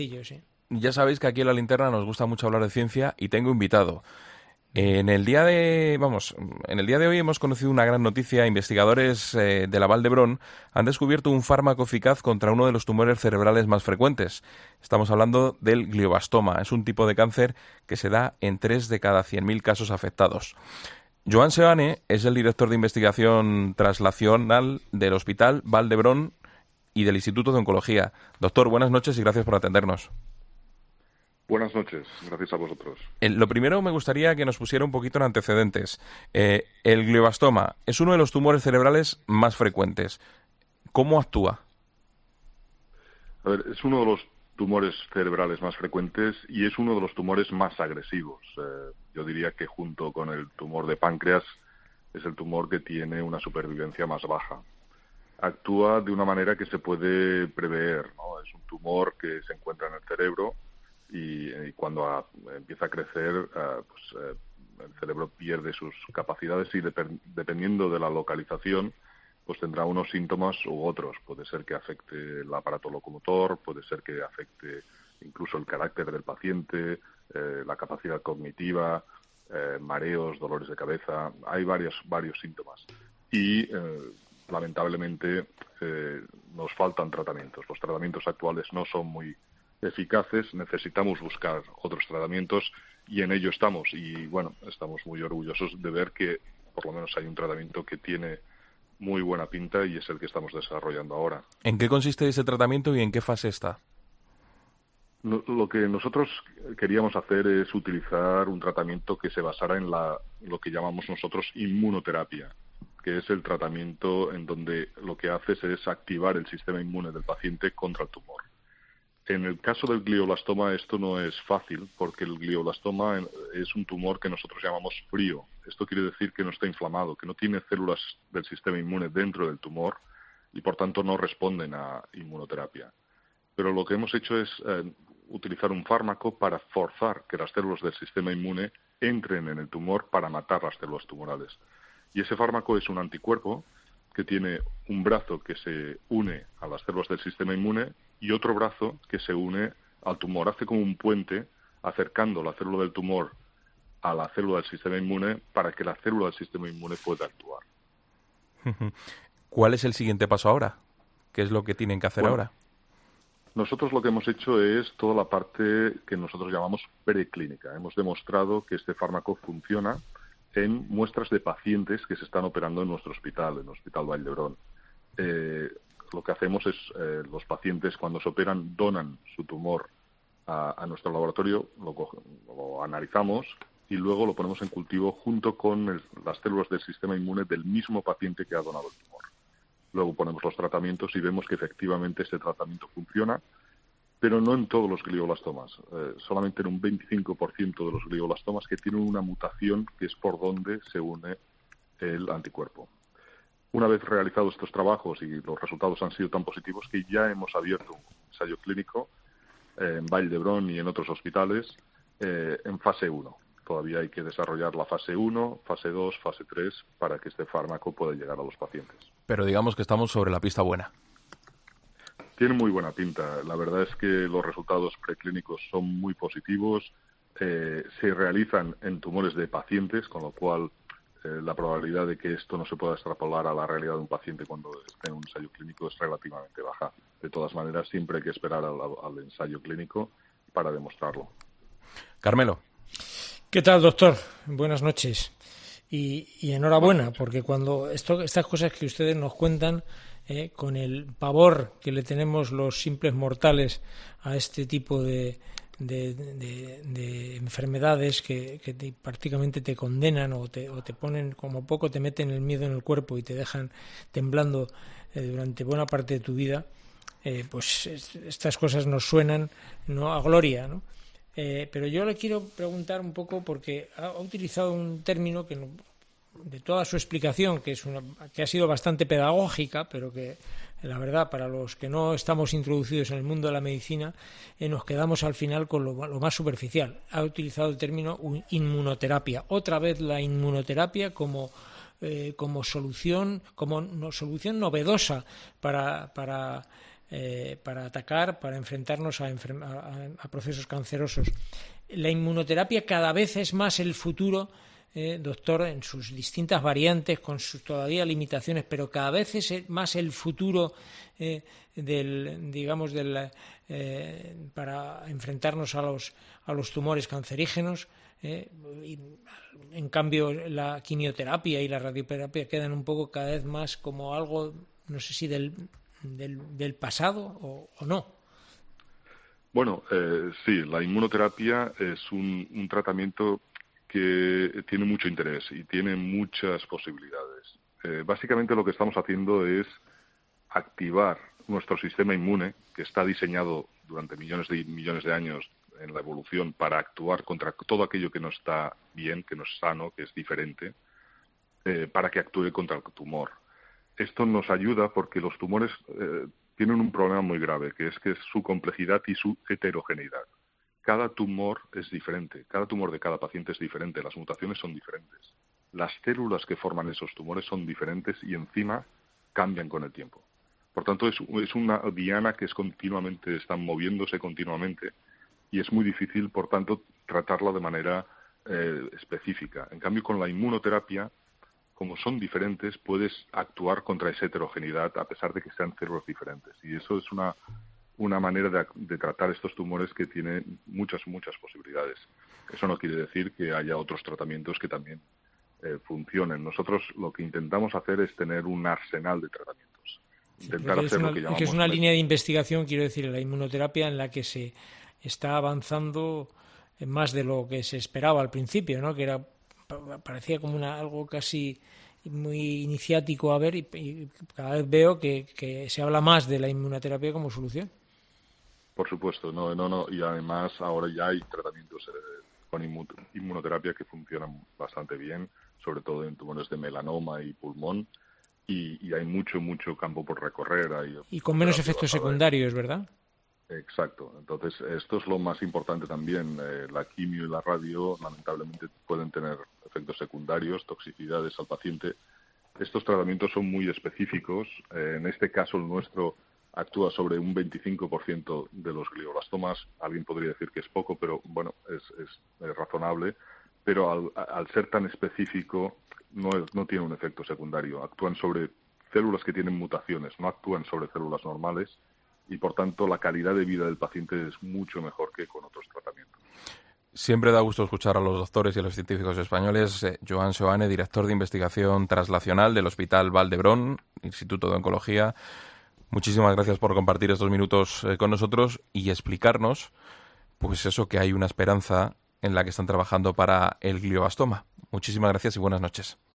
Sí. Ya sabéis que aquí en La Linterna nos gusta mucho hablar de ciencia y tengo invitado. En el día de hoy hemos conocido una gran noticia. Investigadores de la Vall d'Hebron han descubierto un fármaco eficaz contra uno de los tumores cerebrales más frecuentes. Estamos hablando del glioblastoma. Es un tipo de cáncer que se da en 3 de cada 100.000 casos afectados. Joan Seoane es el director de investigación translacional del Hospital Vall d'Hebron y del Instituto de Oncología. Doctor, buenas noches y gracias por atendernos. Buenas noches, gracias a vosotros. Lo primero me gustaría que nos pusiera un poquito en antecedentes. El glioblastoma es uno de los tumores cerebrales más frecuentes. ¿Cómo actúa? A ver, es uno de los tumores cerebrales más frecuentes y es uno de los tumores más agresivos. Yo diría que junto con el tumor de páncreas es el tumor que tiene una supervivencia más baja. Actúa de una manera que se puede prever, ¿no? Es un tumor que se encuentra en el cerebro y cuando empieza a crecer, el cerebro pierde sus capacidades y dependiendo de la localización, pues tendrá unos síntomas u otros. Puede ser que afecte el aparato locomotor, puede ser que afecte incluso el carácter del paciente, la capacidad cognitiva, mareos, dolores de cabeza. Hay varios síntomas. Y lamentablemente nos faltan tratamientos. Los tratamientos actuales no son muy eficaces, necesitamos buscar otros tratamientos y en ello estamos. Y bueno, estamos muy orgullosos de ver que por lo menos hay un tratamiento que tiene muy buena pinta y es el que estamos desarrollando ahora. ¿En qué consiste ese tratamiento y en qué fase está? Lo que nosotros queríamos hacer es utilizar un tratamiento que se basara en lo que llamamos nosotros inmunoterapia, que es el tratamiento en donde lo que haces es activar el sistema inmune del paciente contra el tumor. En el caso del glioblastoma esto no es fácil porque el glioblastoma es un tumor que nosotros llamamos frío. Esto quiere decir que no está inflamado, que no tiene células del sistema inmune dentro del tumor y por tanto no responden a inmunoterapia. Pero lo que hemos hecho es utilizar un fármaco para forzar que las células del sistema inmune entren en el tumor para matar las células tumorales. Y ese fármaco es un anticuerpo que tiene un brazo que se une a las células del sistema inmune y otro brazo que se une al tumor. Hace como un puente acercando la célula del tumor a la célula del sistema inmune para que la célula del sistema inmune pueda actuar. ¿Cuál es el siguiente paso ahora? ¿Qué es lo que tienen que hacer ahora? Nosotros lo que hemos hecho es toda la parte que nosotros llamamos preclínica. Hemos demostrado que este fármaco funciona en muestras de pacientes que se están operando en nuestro hospital, en el Hospital Vall d'Hebron. Lo que hacemos es, los pacientes cuando se operan donan su tumor a nuestro laboratorio, lo analizamos y luego lo ponemos en cultivo junto con las células del sistema inmune del mismo paciente que ha donado el tumor. Luego ponemos los tratamientos y vemos que efectivamente ese tratamiento funciona, pero no en todos los glioblastomas, solamente en un 25% de los glioblastomas que tienen una mutación que es por donde se une el anticuerpo. Una vez realizados estos trabajos y los resultados han sido tan positivos que ya hemos abierto un ensayo clínico en Vall d'Hebron y en otros hospitales en fase 1. Todavía hay que desarrollar la fase 1, fase 2, fase 3 para que este fármaco pueda llegar a los pacientes. Pero digamos que estamos sobre la pista buena. Tiene muy buena pinta. La verdad es que los resultados preclínicos son muy positivos. Se realizan en tumores de pacientes, con lo cual la probabilidad de que esto no se pueda extrapolar a la realidad de un paciente cuando esté en un ensayo clínico es relativamente baja. De todas maneras, siempre hay que esperar al ensayo clínico para demostrarlo. Carmelo. ¿Qué tal, doctor? Buenas noches. Y enhorabuena, porque cuando estas cosas que ustedes nos cuentan, con el pavor que le tenemos los simples mortales a este tipo de enfermedades que prácticamente te condenan o te ponen, como poco te meten el miedo en el cuerpo y te dejan temblando durante buena parte de tu vida, pues estas cosas nos suenan, ¿no?, a gloria, ¿no? Pero yo le quiero preguntar un poco porque ha utilizado un término que de toda su explicación, que ha sido bastante pedagógica, pero que la verdad para los que no estamos introducidos en el mundo de la medicina nos quedamos al final con lo más superficial. Ha utilizado el término inmunoterapia. Otra vez la inmunoterapia como solución novedosa para para atacar, para enfrentarnos a procesos cancerosos. La inmunoterapia cada vez es más el futuro, doctor, en sus distintas variantes, con sus todavía limitaciones, pero cada vez es más el futuro para enfrentarnos a los tumores cancerígenos. En cambio, la quimioterapia y la radioterapia quedan un poco cada vez más como algo, no sé si del pasado o no. Bueno, sí, la inmunoterapia es un tratamiento que tiene mucho interés y tiene muchas posibilidades. Básicamente lo que estamos haciendo es activar nuestro sistema inmune, que está diseñado durante millones de años en la evolución para actuar contra todo aquello que no está bien, que no es sano, que es diferente, para que actúe contra el tumor. Esto nos ayuda porque los tumores tienen un problema muy grave, que es su complejidad y su heterogeneidad. Cada tumor es diferente, cada tumor de cada paciente es diferente, las mutaciones son diferentes. Las células que forman esos tumores son diferentes y encima cambian con el tiempo. Por tanto, es una diana que está moviéndose continuamente y es muy difícil, por tanto, tratarla de manera específica. En cambio, con la inmunoterapia, como son diferentes, puedes actuar contra esa heterogeneidad a pesar de que sean células diferentes. Y eso es una manera de tratar estos tumores que tiene muchas posibilidades. Eso no quiere decir que haya otros tratamientos que también funcionen. Nosotros lo que intentamos hacer es tener un arsenal de tratamientos. Intentar hacer lo que llamamos... Que es una línea de investigación, quiero decir, la inmunoterapia en la que se está avanzando más de lo que se esperaba al principio, ¿no? Que parecía como algo casi muy iniciático a ver, y cada vez veo que se habla más de la inmunoterapia como solución. Por supuesto, no, y además ahora ya hay tratamientos con inmunoterapia que funcionan bastante bien, sobre todo en tumores de melanoma y pulmón, y hay mucho campo por recorrer. Y con menos efectos secundarios, ¿verdad? Exacto. Entonces, esto es lo más importante también. La quimio y la radio, lamentablemente, pueden tener efectos secundarios, toxicidades al paciente. Estos tratamientos son muy específicos. En este caso, el nuestro actúa sobre un 25% de los glioblastomas. Alguien podría decir que es poco, pero bueno, es razonable. Pero al ser tan específico, no tiene un efecto secundario. Actúan sobre células que tienen mutaciones, no actúan sobre células normales. Y, por tanto, la calidad de vida del paciente es mucho mejor que con otros tratamientos. Siempre da gusto escuchar a los doctores y a los científicos españoles. Joan Seoane, director de investigación translacional del Hospital Vall d'Hebron, Instituto de Oncología. Muchísimas gracias por compartir estos minutos con nosotros y explicarnos, pues eso, que hay una esperanza en la que están trabajando para el glioblastoma. Muchísimas gracias y buenas noches.